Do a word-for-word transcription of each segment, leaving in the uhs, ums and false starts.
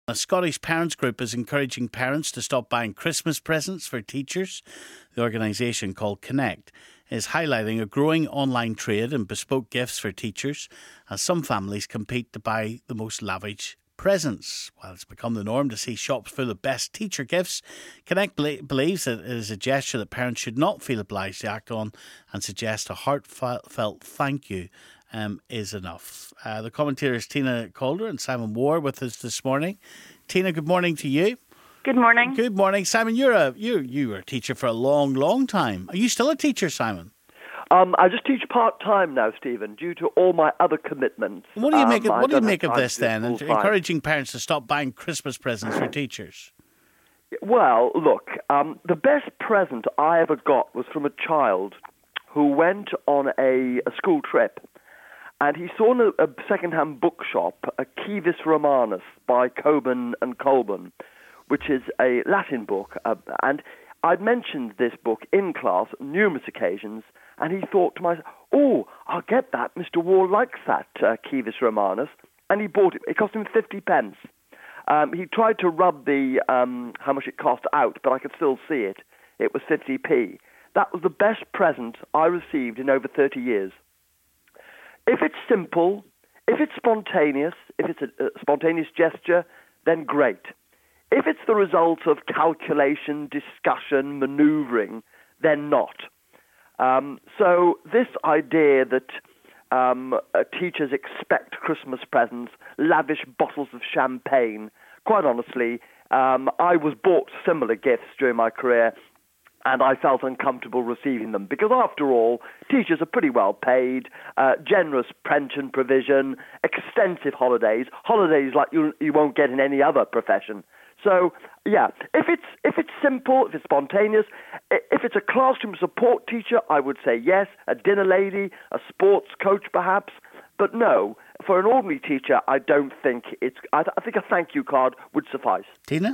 A Scottish parents group is encouraging parents to stop buying Christmas presents for teachers. The organisation, called Connect, is highlighting a growing online trade in bespoke gifts for teachers as some families compete to buy the most lavish presents. While it's become the norm to see shops full of best teacher gifts, Connect believes that it is a gesture that parents should not feel obliged to act on and suggests a heartfelt thank you um, is enough. Uh, the commentators Tina Calder and Simon Ward with us this morning. Tina, good morning to you. Good morning. Good morning, Simon. You're a you you were a teacher for a long, long time. Are you still a teacher, Simon? Um, I just teach part-time now, Stephen, due to all my other commitments. What do you make um, of, what do you make of this, to then, and encouraging parents to stop buying Christmas presents for teachers? Well, look, um, the best present I ever got was from a child who went on a, a school trip, and he saw in a, a second-hand bookshop a Civis Romanus by Cockburn and Colburn, which is a Latin book, uh, and I'd mentioned this book in class numerous occasions, and he thought to myself, oh, I'll get that. Mister Ward likes that uh, Civis Romanus. And he bought it. It cost him fifty pence. Um, he tried to rub the um, how much it cost out, but I could still see it. It was fifty p. That was the best present I received in over thirty years. If it's simple, if it's spontaneous, if it's a, a spontaneous gesture, then great. If it's the result of calculation, discussion, manoeuvring, then not. Um, so this idea that um, uh, teachers expect Christmas presents, lavish bottles of champagne, quite honestly, um, I was bought similar gifts during my career, and I felt uncomfortable receiving them because, after all, teachers are pretty well paid, uh, generous pension provision, extensive holidays, holidays like you, you won't get in any other profession. So, yeah, if it's if it's simple, if it's spontaneous, if it's a classroom support teacher, I would say yes, a dinner lady, a sports coach perhaps. But no, for an ordinary teacher, I don't think it's, I, I think a thank you card would suffice. Tina?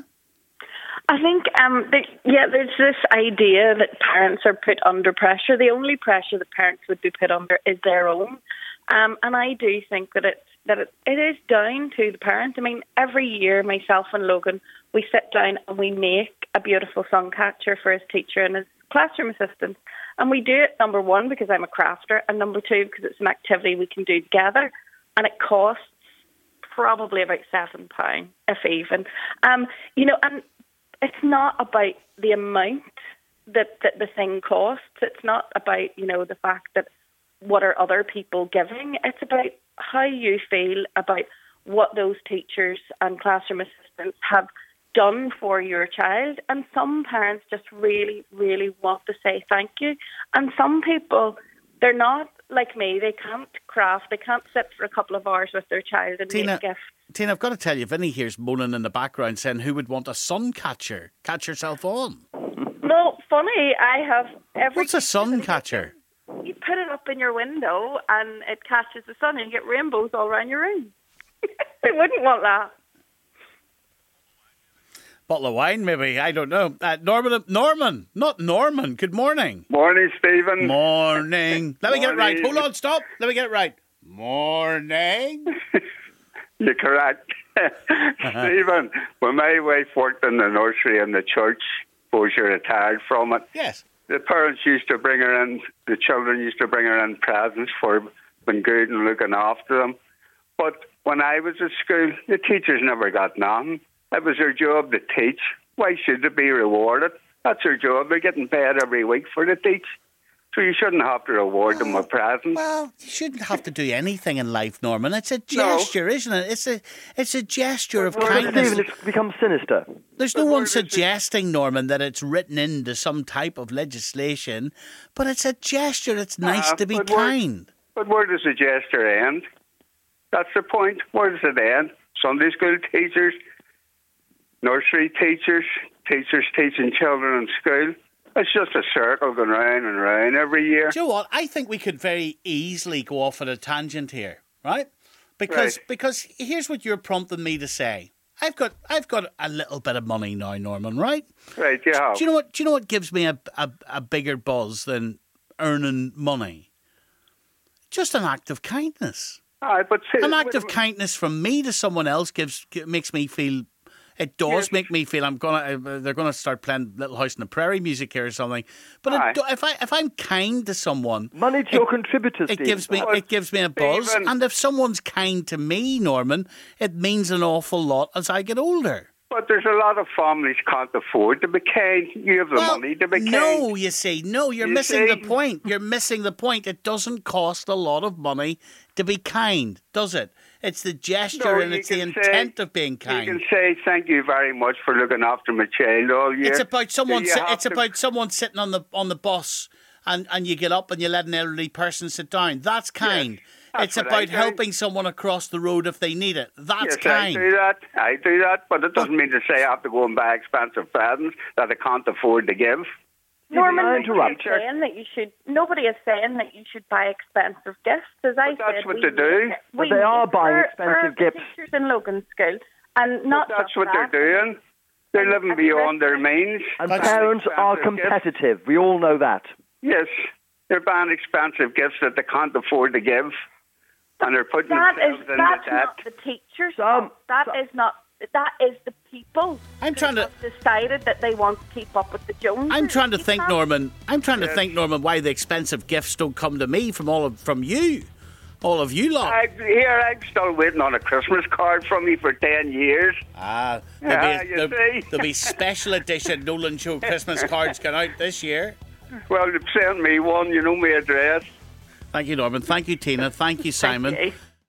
I think, um, the, yeah, there's this idea that parents are put under pressure. The only pressure that parents would be put under is their own. Um, and I do think that it's that it, it is down to the parent. I mean, every year, myself and Logan, we sit down and we make a beautiful sun catcher for his teacher and his classroom assistant. And we do it, number one, because I'm a crafter, and number two, because it's an activity we can do together. And it costs probably about seven pounds, if even. Um, you know, and it's not about the amount that, that the thing costs. It's not about, you know, the fact that what are other people giving. It's about how you feel about what those teachers and classroom assistants have done for your child. And some parents just really, really want to say thank you. And some people, they're not like me. They can't craft. They can't sit for a couple of hours with their child and Tina, make gifts. Tina, I've got to tell you, Vinny here's moaning in the background saying, who would want a sun catcher? Catch yourself on. No, funny, I have every... What's a sun catcher? You put it up in your window and it catches the sun and you get rainbows all around your room. Who wouldn't want that? Bottle of wine, maybe. I don't know. Uh, Norman, Norman, not Norman. Good morning. Morning, Stephen. Morning. Let me get it right. Morning. Hold on, stop. Let me get it right. Morning. You're correct. Stephen, when my wife worked in the nursery and the church, suppose you're retired from it. Yes. The parents used to bring her in, the children used to bring her in presents for being good and looking after them. But when I was at school, the teachers never got none. It was their job to teach. Why should they be rewarded? That's their job. They're getting paid every week for the teach. So you shouldn't have to reward them with presents. Well, you shouldn't have to do anything in life, Norman. It's a gesture, no. isn't it? It's a it's a gesture of well, kindness. Stephen, it's become sinister. There's no one suggesting, Norman, that it's written into some type of legislation, but it's a gesture. It's nice uh, to be but kind. Where, but where does the gesture end? That's the point. Where does it end? Sunday school teachers, nursery teachers, teachers teaching children in school. It's just a circle going round and round every year. Do you know what? I think we could very easily go off on a tangent here, right? Because right. because here's what you're prompting me to say. I've got I've got a little bit of money now, Norman, right? Right, you have. Do you know what? Do you know what gives me a a, a bigger buzz than earning money? Just an act of kindness. Aye, but see, an act of kindness from me to someone else gives makes me feel It does Yes. make me feel I'm gonna. Uh, they're gonna start playing Little House on the Prairie music here or something. But Aye. it do, if I if I'm kind to someone, Money to your contributors, it Steve. gives me Well, it gives me a buzz. Stephen- And if someone's kind to me, Norman, it means an awful lot as I get older. But there's a lot of families can't afford to be kind. You have the Well, money to be kind. no, you see, no, you're You missing the see? point. You're missing the point. It doesn't cost a lot of money to be kind, does it? It's the gesture No, and you it's the can intent say- of being You kind. can say thank you very much for looking after my child all year. It's about someone. You Si- have it's to- about someone sitting on the on the bus, and, and you get up and you let an elderly person sit down. That's kind. that's it's what I about do. helping someone across the road if they need it. That's Yes, I kind. do that. I do that, but it doesn't mean to say I have to go and buy expensive presents that I can't afford to give. Norman, I nobody interrupt? is saying that you should. Nobody is saying that you should buy expensive gifts. As I But that's said, what we they do. need- But we they are need buying for- expensive for gifts. Teachers in Logan School, and not That's just what that. they're doing. They're And- living and beyond their listen- means. And But- parents are Expensive gifts. competitive. We all know that. Yes, they're buying expensive gifts that they can't afford to give, and they're putting That is themselves in that's the debt. not the teachers. Some- that some- is not. That is the people. I'm who trying to- have decided that they want to keep up with the Joneses. I'm trying to You think, can't- Norman. I'm trying to Yes. think, Norman, why the expensive gifts don't come to me from all of from you, all of you lot. I, here, I'm still waiting on a Christmas card from you for ten years. Ah, there'll, Ah, be, you there'll, see. there'll be special edition Nolan Show Christmas cards going out this year. Well, you've sent me one. You know my address. Thank you, Norman. Thank you, Tina. Thank you, Simon. you.